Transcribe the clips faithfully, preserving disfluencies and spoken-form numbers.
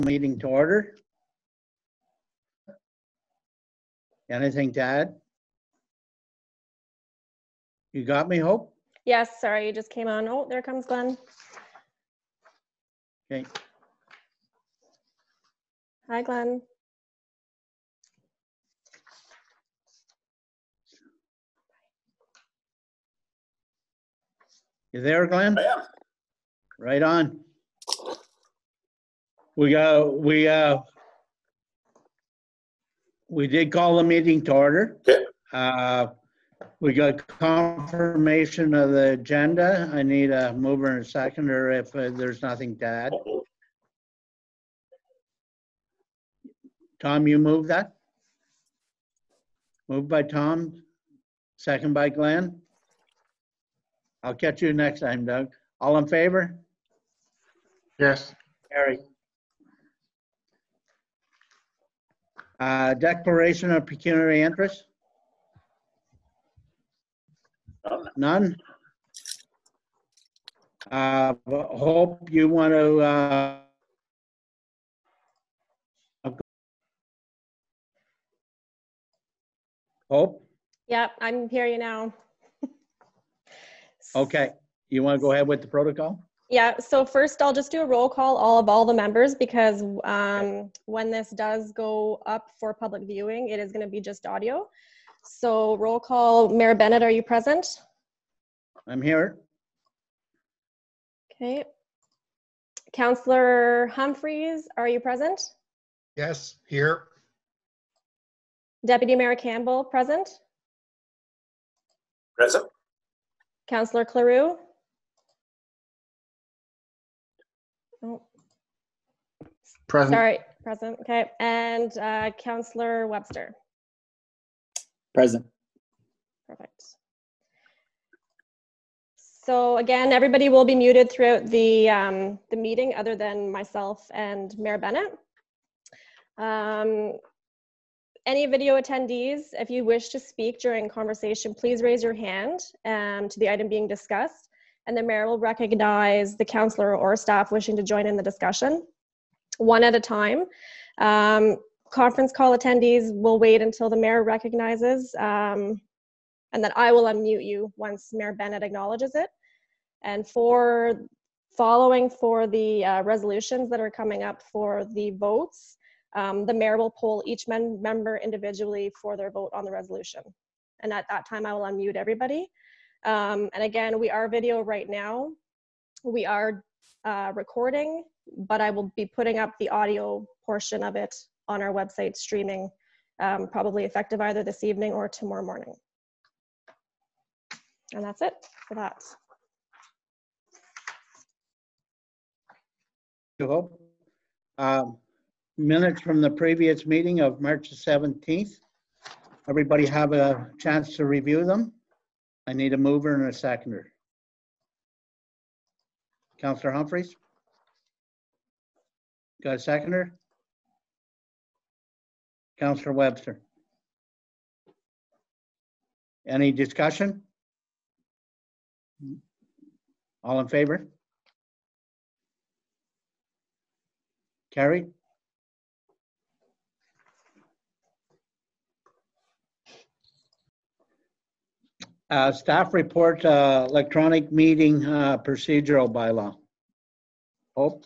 Meeting to order. Anything to add? You got me, Hope? Yes, sorry, you just came on. Oh, there comes Glenn. Okay. Hi, Glenn. You there, Glenn? I am. Right on. We got, we, uh, we did call the meeting to order. Okay. Uh, we got confirmation of the agenda. I need a mover and a seconder if uh, there's nothing to add. Tom, you move that? Moved by Tom, second by Glenn. I'll catch you next time, Doug. All in favor? Yes. Carry. Uh, declaration of pecuniary interest? Um, None? Uh, Hope, you want to, uh, Hope? Yep, I'm hear you now. Okay. You want to go ahead with the protocol? Yeah, so first I'll just do a roll call all of all the members because um, when this does go up for public viewing, it is going to be just audio. So roll call, Mayor Bennett, are you present? I'm here. Okay. Councillor Humphreys, are you present? Yes, here. Deputy Mayor Campbell, present? Present. Councillor Cleroux? Oh, Present. sorry, present, okay. And uh, Councillor Webster? Present. Perfect. So again, everybody will be muted throughout the, um, the meeting other than myself and Mayor Bennett. Um, any video attendees, if you wish to speak during conversation, please raise your hand um, to the item being discussed, and the mayor will recognize the councillor or staff wishing to join in the discussion, one at a time. Um, conference call attendees will wait until the mayor recognizes, um, and then I will unmute you once Mayor Bennett acknowledges it. And for following for the uh, resolutions that are coming up for the votes, um, the mayor will poll each mem member individually for their vote on the resolution. And at that time, I will unmute everybody. Um, and again, we are video right now. We are uh, recording, but I will be putting up the audio portion of it on our website streaming, um, probably effective either this evening or tomorrow morning. And that's it for that. Hope. Um, minutes from the previous meeting of March seventeenth. Everybody have a chance to review them? I need a mover and a seconder. Councillor Humphreys? Got a seconder? Councillor Webster? Any discussion? All in favor? Carried. Uh, staff report, uh, electronic meeting uh, procedural bylaw. Hope.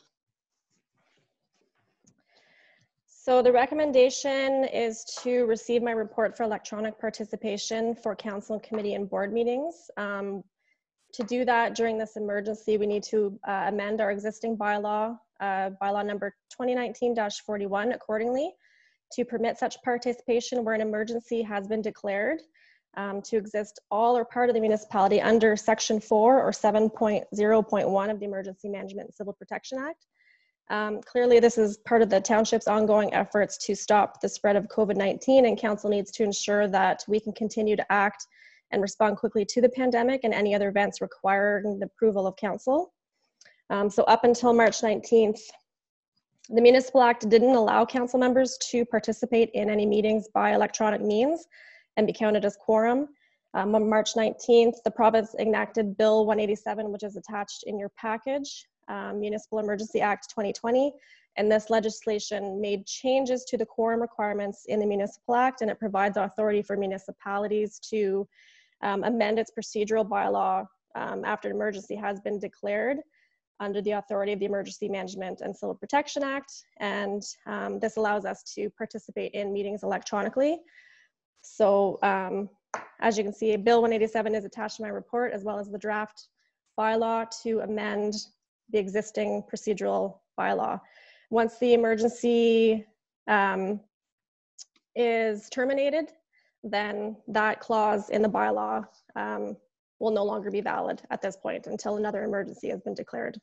So the recommendation is to receive my report for electronic participation for council, committee, and board meetings. Um, to do that during this emergency, we need to uh, amend our existing bylaw, uh, bylaw number twenty nineteen dash forty-one accordingly, to permit such participation where an emergency has been declared um, to exist all or part of the municipality under section four or seven point zero point one of the Emergency Management and Civil Protection Act. Um, clearly, this is part of the township's ongoing efforts to stop the spread of COVID nineteen, and council needs to ensure that we can continue to act and respond quickly to the pandemic and any other events requiring the approval of council. Um, so up until March nineteenth, the Municipal Act didn't allow council members to participate in any meetings by electronic means and be counted as quorum. Um, on March nineteenth, the province enacted Bill one eighty-seven, which is attached in your package, um, Municipal Emergency Act twenty twenty, And this legislation made changes to the quorum requirements in the Municipal Act, and it provides authority for municipalities to um, amend its procedural bylaw um, after an emergency has been declared under the authority of the Emergency Management and Civil Protection Act. And um, this allows us to participate in meetings electronically. So um, as you can see, Bill one eighty-seven is attached to my report, as well as the draft bylaw to amend the existing procedural bylaw. Once the emergency um, is terminated, then that clause in the bylaw um, will no longer be valid at this point until another emergency has been declared.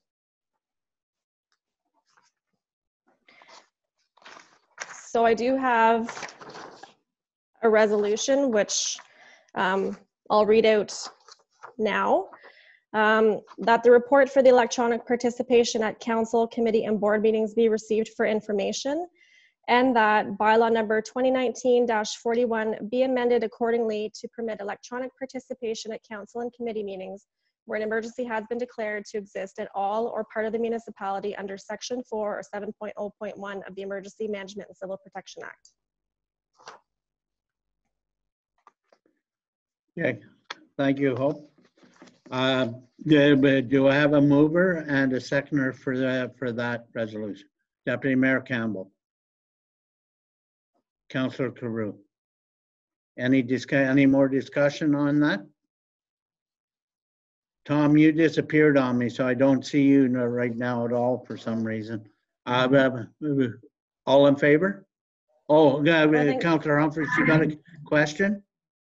So I do have a resolution, which um, I'll read out now. Um, that the report for the electronic participation at council, committee, and board meetings be received for information, and that bylaw number twenty nineteen dash forty-one be amended accordingly to permit electronic participation at council and committee meetings where an emergency has been declared to exist at all or part of the municipality under section four or seven point oh point one of the Emergency Management and Civil Protection Act. Okay, thank you, Hope. Uh, do, do I have a mover and a seconder for the for that resolution? Deputy Mayor Campbell. Councillor Carew. Any discuss any more discussion on that? Tom, you disappeared on me, so I don't see you right now at all for some reason. Uh, all in favor? Oh, uh, Councillor Humphries, you got a question?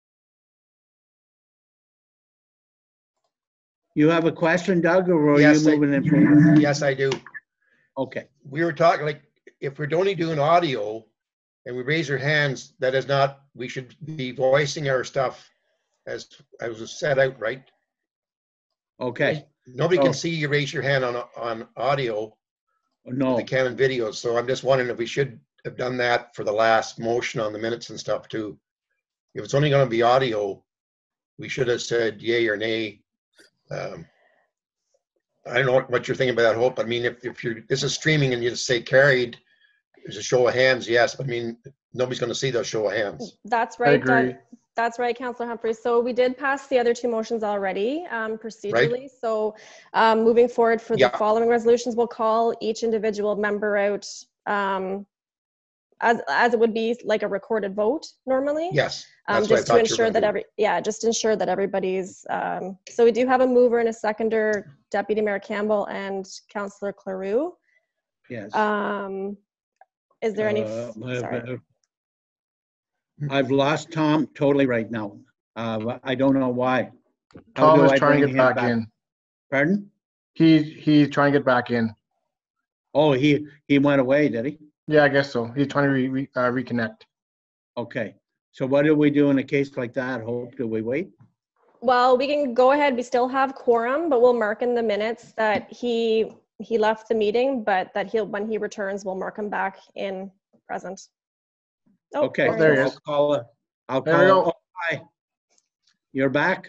You have a question, Doug, or are Yes, you I- moving in favor? Yes, I do. Okay. We were talking, like, if we're only doing audio and we raise our hands, that is not, we should be voicing our stuff as, as was set out, right? Okay. Nobody can Oh. see you raise your hand on, on audio, No. the Canon videos. So I'm just wondering if we should have done that for the last motion on the minutes and stuff too. If it's only going to be audio, we should have said yay or nay. Um, I don't know what, what you're thinking about that, Hope. I mean, if, if you're, this is streaming and you just say carried, there's a show of hands, yes. But I mean, nobody's going to see those show of hands. That's I right, agree. Doug. That's right, Councillor Humphries. So we did pass the other two motions already um, procedurally. So um, moving forward for the Yeah. following resolutions, we'll call each individual member out um, as as it would be like a recorded vote normally. Yes, Um, that's what I just to thought you were ensure gonna that do. every yeah, just ensure that everybody's. Um, so we do have a mover and a seconder, Deputy Mayor Campbell and Councillor Claroux. Yes. Um, is there any? Uh, Sorry. I've lost Tom totally right now. Uh, I don't know why. How Tom do is I trying to bring get him back in. Pardon? He, he's trying to get back in. Oh, he, he went away, did he? Yeah, I guess so. He's trying to re, re, uh, reconnect. Okay. So what do we do in a case like that? Hope, do we wait? Well, we can go ahead. We still have quorum, but we'll mark in the minutes that he he left the meeting, but that he'll when he returns, we'll mark him back in present. Oh, Okay. Oh, there he I'll is. call it. I'll There we call. go. Oh, hi. You're back?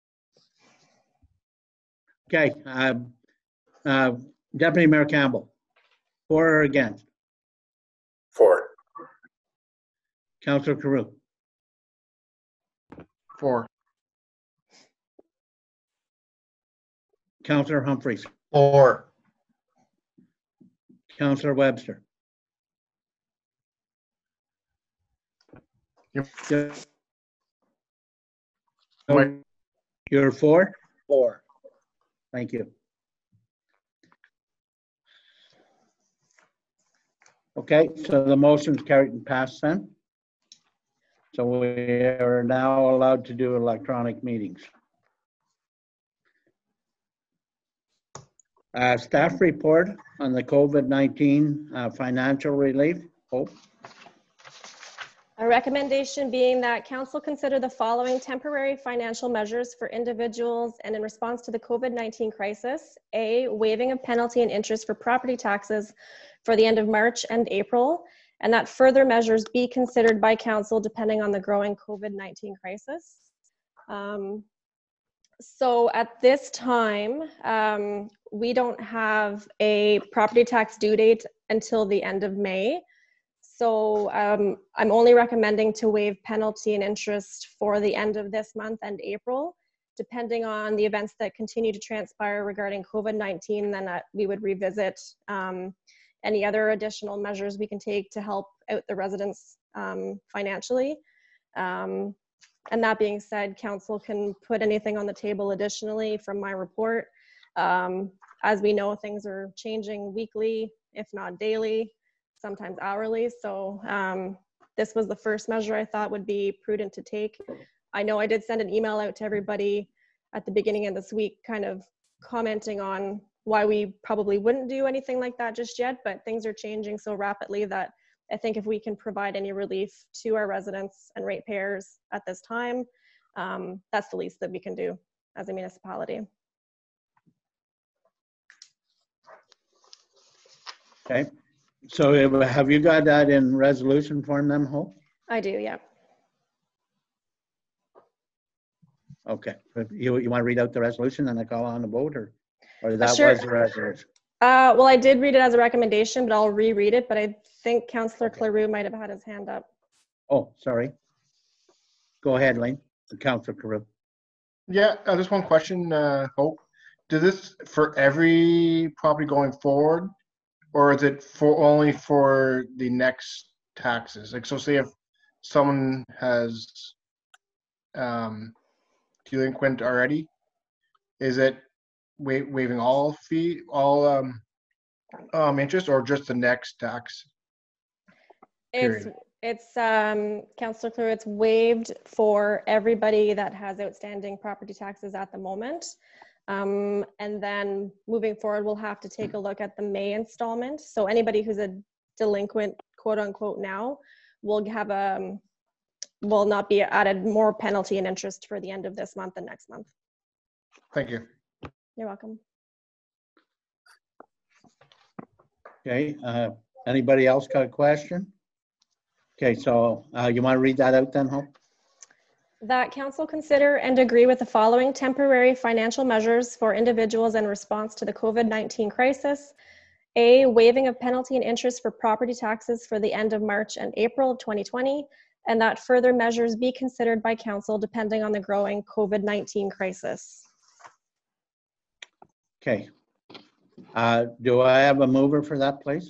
Okay. Uh, uh, Deputy Mayor Campbell, for or against? For. Councillor Carew, Four. Councillor Humphries, Or, Councillor Webster. Yep. Yeah. Mike. You're for? Four. Thank you. Okay, so the motion's carried and passed then. So we are now allowed to do electronic meetings. Uh, staff report on the COVID nineteen uh, financial relief. Hope. A recommendation being that council consider the following temporary financial measures for individuals and in response to the COVID nineteen crisis. A, waiving of penalty and interest for property taxes for the end of March and April, and that further measures be considered by council depending on the growing COVID nineteen crisis. Um, so at this time, um, we don't have a property tax due date until the end of May. So um, I'm only recommending to waive penalty and interest for the end of this month and April. Depending on the events that continue to transpire regarding COVID nineteen, then uh, we would revisit um, any other additional measures we can take to help out the residents um, financially. Um, and that being said, council can put anything on the table additionally from my report. Um, as we know, things are changing weekly, if not daily, sometimes hourly. So um, this was the first measure I thought would be prudent to take. I know I did send an email out to everybody at the beginning of this week, kind of commenting on why we probably wouldn't do anything like that just yet, but things are changing so rapidly that I think if we can provide any relief to our residents and ratepayers at this time, um, that's the least that we can do as a municipality. Okay, so have you got that in resolution form then, Hope? I do, yeah. Okay, you, you want to read out the resolution and I call on the vote, or, or that Sure. was the resolution? Uh, well, I did read it as a recommendation, but I'll reread it, but I think Councillor Okay. Cleroux might have had his hand up. Oh, sorry. Go ahead, Lane. Councillor Carew. Yeah, uh, just one question, uh, Hope. Does this for every property going forward, or is it for only for the next taxes? Like, so say if someone has um, delinquent already, is it wa waiving all fee, all um, um, interest, or just the next tax? It's, Period. it's, um, Councillor Cleroux, it's waived for everybody that has outstanding property taxes at the moment. Um, and then moving forward, we'll have to take a look at the May installment. So anybody who's a delinquent, quote unquote, now will have a, will not be added more penalty and interest for the end of this month and next month. Thank you. You're welcome. Okay, uh, anybody else got a question? Okay, so uh, you want to read that out then, Hope? That council consider and agree with the following temporary financial measures for individuals in response to the COVID nineteen crisis. A, waiving of penalty and interest for property taxes for the end of March and April of twenty twenty, and that further measures be considered by council depending on the growing COVID nineteen crisis. Okay. Uh, do I have a mover for that, please?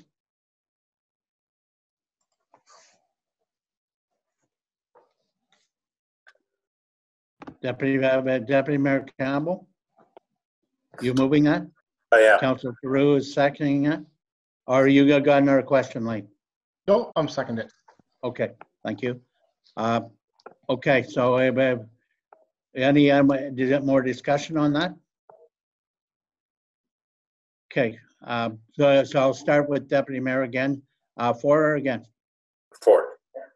Deputy, uh, Deputy Mayor Campbell? You moving that? Oh, yeah. Councillor Carew is seconding it? Or you got got another question, Lane? No, I'm second it. Okay, thank you. Uh, okay, so uh, any um, did you have more discussion on that? Okay, uh, so, so I'll start with Deputy Mayor again. Uh, for or against? For.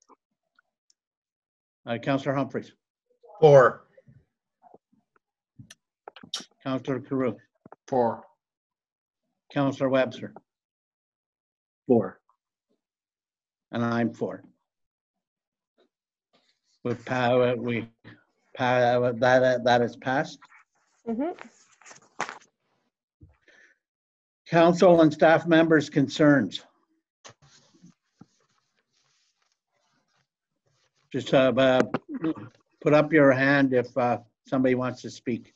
Uh, Councillor Humphreys, Four. Councillor Carew, For. Councillor Webster, Four. and I'm for. With power, we power that that is passed. Mm-hmm. Council and staff members' concerns. Just uh, uh, put up your hand if uh, somebody wants to speak.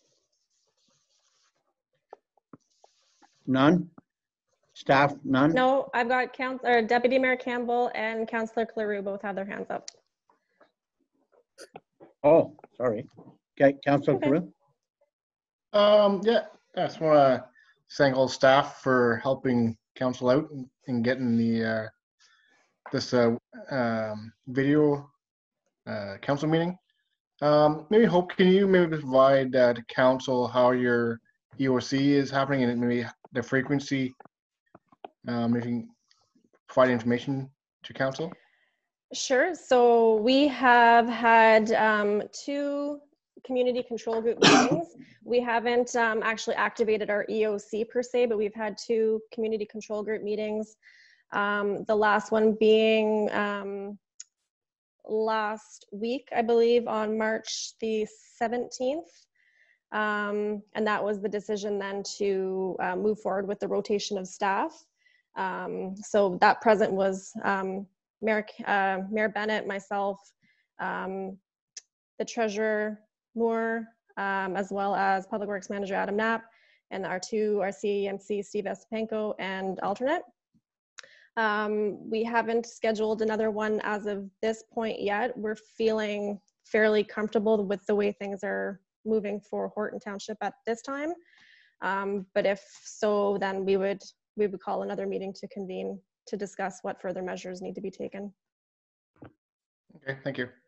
None? Staff, none? No, I've got Council, or Deputy Mayor Campbell and Councillor Cleroux both have their hands up. Oh, sorry. Okay, Councillor Okay. Carew? Um, yeah, I just want to thank all staff for helping council out and, and getting the uh, this uh, um, video uh, council meeting. Um, maybe Hope, can you maybe provide uh, to council how your E O C is happening and maybe the frequency? Um, if you can provide information to council. Sure. So we have had um, two community control group meetings. We haven't um, actually activated our E O C per se, but we've had two community control group meetings. Um, the last one being um, last week, I believe, on March the seventeenth. Um, and that was the decision then to uh, move forward with the rotation of staff. Um, so that present was um, Mayor, uh, Mayor Bennett, myself, um, the Treasurer Moore, um, as well as Public Works Manager Adam Knapp, and our two, our C E M C, Steve Estepenko, and alternate. Um, we haven't scheduled another one as of this point yet. We're feeling fairly comfortable with the way things are moving for Horton Township at this time. Um, but if so, then we would we would call another meeting to convene to discuss what further measures need to be taken. Okay, thank you.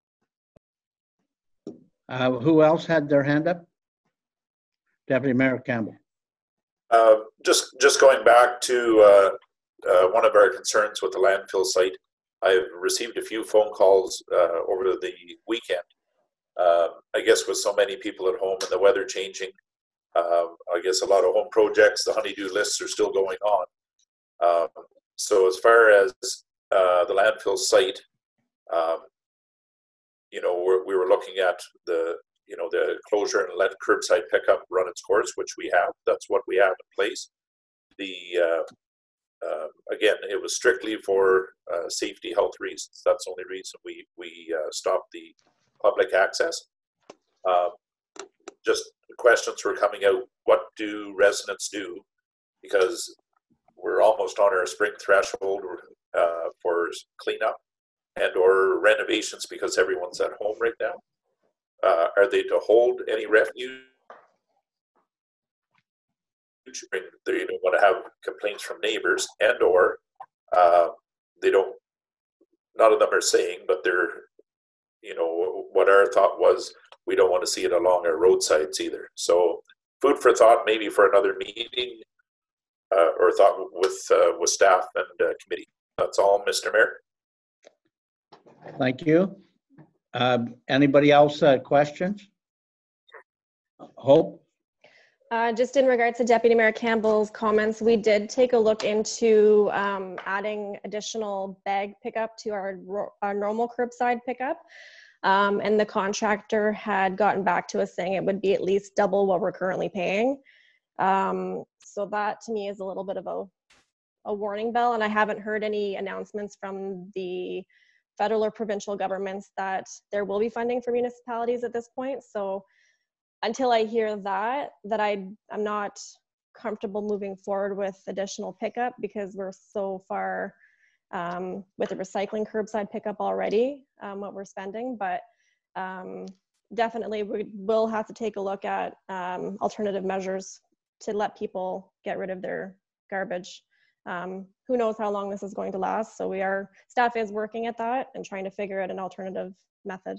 Uh, who else had their hand up? Deputy Mayor Campbell. Uh, just, just going back to uh, uh, one of our concerns with the landfill site, I've received a few phone calls uh, over the weekend. Uh, I guess with so many people at home and the weather changing, uh, I guess a lot of home projects, the honeydew lists are still going on. Um, so as far as uh, the landfill site, um, you know, we're, we were looking at the, you know, the closure and let curbside pickup run its course, which we have. That's what we have in place. The uh, uh, again, it was strictly for uh, safety, health reasons. That's the only reason we we uh, stopped the public access. Um, just questions were coming out. What do residents do? Because we're almost on our spring threshold uh, for cleanup and or renovations because everyone's at home right now. Uh, are they to hold any refuge? They don't want to have complaints from neighbors, and or uh, they don't. None of them are saying, but they're, you know, what our thought was. We don't want to see it along our roadsides either. So, food for thought, maybe for another meeting, uh, or thought with uh, with staff and uh, committee. That's all, Mister Mayor. Thank you. Um, anybody else uh, questions? Hope? Uh, just in regards to Deputy Mayor Campbell's comments, we did take a look into um, adding additional bag pickup to our, our normal curbside pickup. Um, and the contractor had gotten back to us saying it would be at least double what we're currently paying. Um, so that to me is a little bit of a, a warning bell, and I haven't heard any announcements from the federal or provincial governments that there will be funding for municipalities at this point. So until I hear that, that I, I'm not comfortable moving forward with additional pickup because we're so far um, with the recycling curbside pickup already, um, what we're spending. But um, definitely we will have to take a look at um, alternative measures to let people get rid of their garbage. Um, who knows how long this is going to last. So we are, staff is working at that and trying to figure out an alternative method.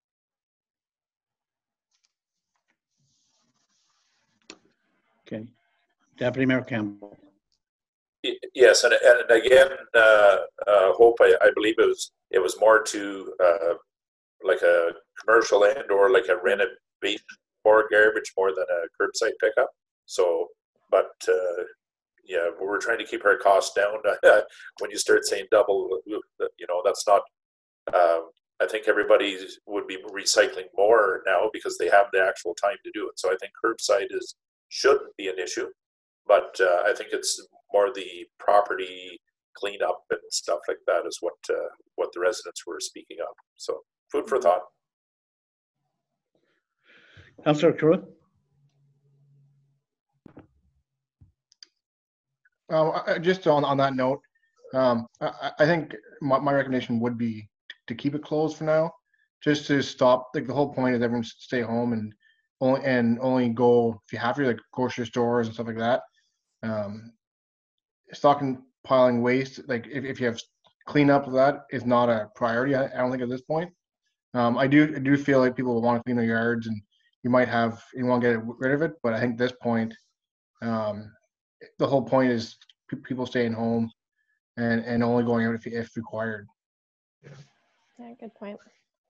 Okay. Deputy Mayor Campbell. Yes, and, and again, uh, uh, Hope, I, I believe it was it was more to uh, like a commercial and or like a renovation for garbage more than a curbside pickup. So, but uh, yeah, we're trying to keep our costs down. When you start saying double, you know, that's not. Um, I think everybody would be recycling more now because they have the actual time to do it. So I think curbside is shouldn't be an issue, but uh, I think it's more the property cleanup and stuff like that is what uh, what the residents were speaking of. So food for thought. Councillor Crew. Uh, just on, on that note, um, I, I think my, my recommendation would be to keep it closed for now, just to stop. Like the whole point is everyone stay home and only and only go if you have to, like grocery stores and stuff like that. Um, stockpiling waste, like if, if you have cleanup of that, is not a priority. I, I don't think at this point. Um, I do I do feel like people will want to clean their yards, and you might have you want to get rid of it, but I think at this point. Um, the whole point is p- people staying home and, and only going out if, if required. Yeah, good point.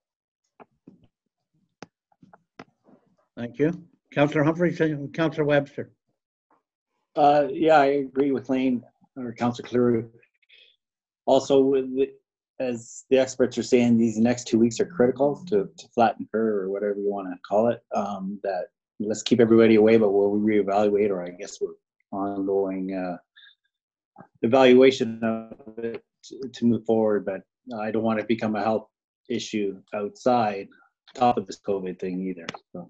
Thank you. Councillor Humphries, Councillor Webster. Uh, yeah, I agree with Lane or Councillor Cleary. Also, with the, as the experts are saying, these next two weeks are critical to, to flatten curve or whatever you want to call it. Um, that let's keep everybody away, but we'll reevaluate, or I guess we're ongoing uh, evaluation of it to, to move forward. But I don't want it to become a health issue outside top of this COVID thing either. So.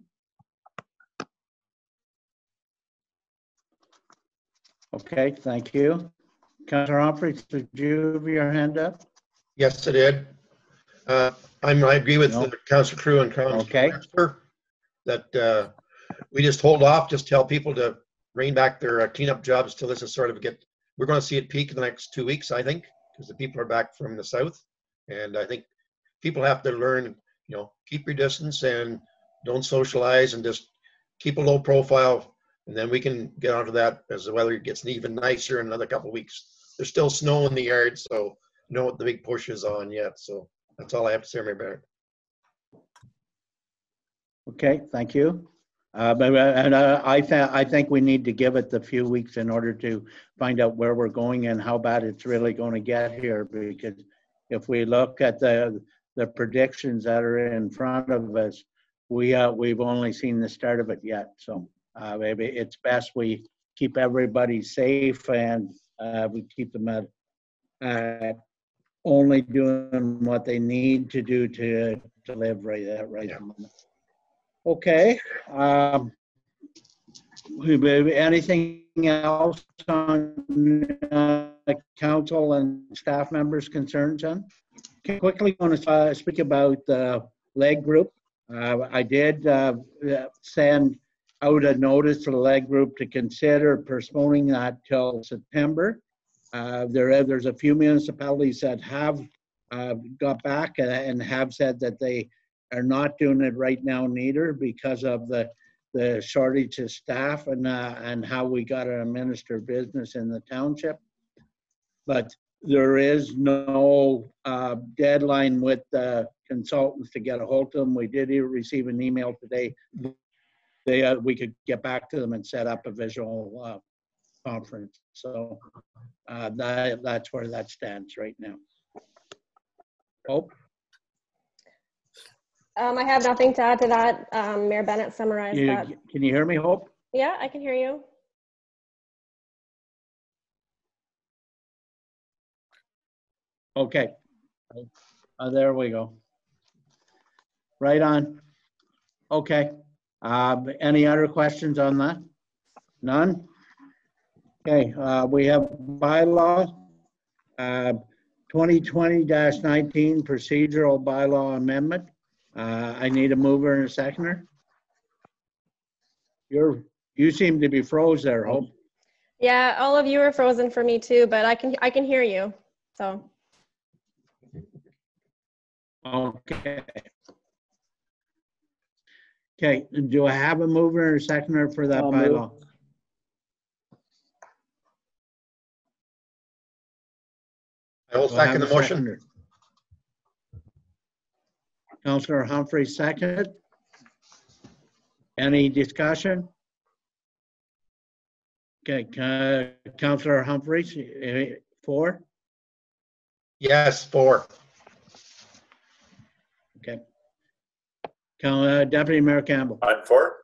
Okay, thank you. Councillor Humphries, did you have your hand up? Yes, I did. Uh, I'm, I agree with No. uh, Councillor Crew and Councillor Okay. Webster that uh, we just hold off, just tell people to rein back their uh, cleanup jobs till this is sort of get, we're going to see it peak in the next two weeks, I think, because the people are back from the south. And I think people have to learn, you know, keep your distance and don't socialize and just keep a low profile. And then we can get onto that as the weather gets even nicer in another couple of weeks. There's still snow in the yard, so you know what the big push is on yet. So that's all I have to say, Mayor Barrett. Okay, thank you. Uh, but uh, and uh, I th I think we need to give it the few weeks in order to find out where we're going and how bad it's really going to get here. Because if we look at the the predictions that are in front of us, we uh, we've only seen the start of it yet. So uh, maybe it's best we keep everybody safe and uh, we keep them at uh, only doing what they need to do to to live right at right at the moment. Okay. Um, anything else on uh, council and staff members' concerns on? Okay, quickly want to uh, speak about the leg group. Uh, I did uh, send out a notice to the leg group to consider postponing that till September. Uh, there, there's a few municipalities that have uh, got back and, and have said that they are not doing it right now neither because of the the shortage of staff and uh, and how we got to administer business in the township. But there is no uh, deadline with the consultants to get a hold of them. We did receive an email today. They uh, we could get back to them and set up a visual uh, conference. So uh, that that's where that stands right now. Hope. Um, I have nothing to add to that. Um, Mayor Bennett summarized You, that. can you hear me, Hope? Yeah, I can hear you. Okay. Uh, there we go. Right on. Okay. Uh, any other questions on that? None? Okay. Uh, we have bylaw uh, twenty twenty dash nineteen procedural bylaw amendment. Uh, I need a mover and a seconder. You're, you seem to be froze there, Hope. Yeah, all of you are frozen for me too, but I can I can hear you. So. Okay. Okay, do I have a mover and a seconder for that I'll move. bylaw? I will Do I have second the a motion. seconder? Councillor Humphrey seconded. Any discussion? Okay, uh, Councillor Humphreys, uh, for? Yes, four. Okay. Coun- uh, Deputy Mayor Campbell, I'm for.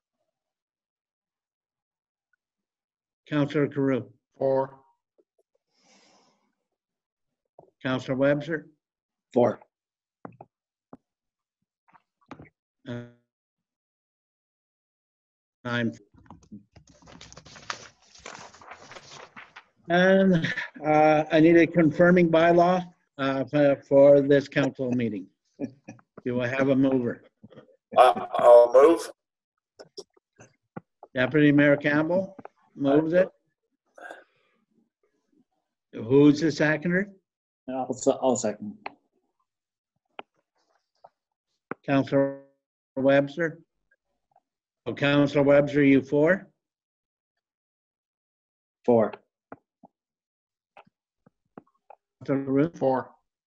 Councillor Carew, Four. Councillor Webster, Four. uh, I'm. And uh, I need a confirming bylaw uh, for- for this council meeting. Do I have a mover? Uh, I'll move. Deputy Mayor Campbell moves it. Who's the seconder? I'll, se- I'll second. Councillor Webster? Oh, Councillor Webster, you for? Four. Councillor Ruth? Four.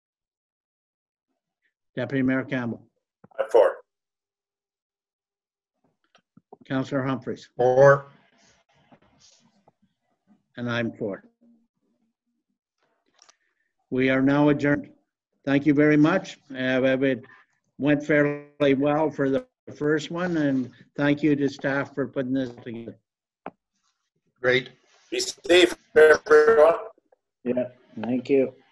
Deputy Mayor Campbell? I'm for. Councillor Humphreys? Four. And I'm for. We are now adjourned. Thank you very much. Uh, It went fairly well for the the first one, and thank you to staff for putting this together. Great. Be safe, everyone. Yeah, thank you.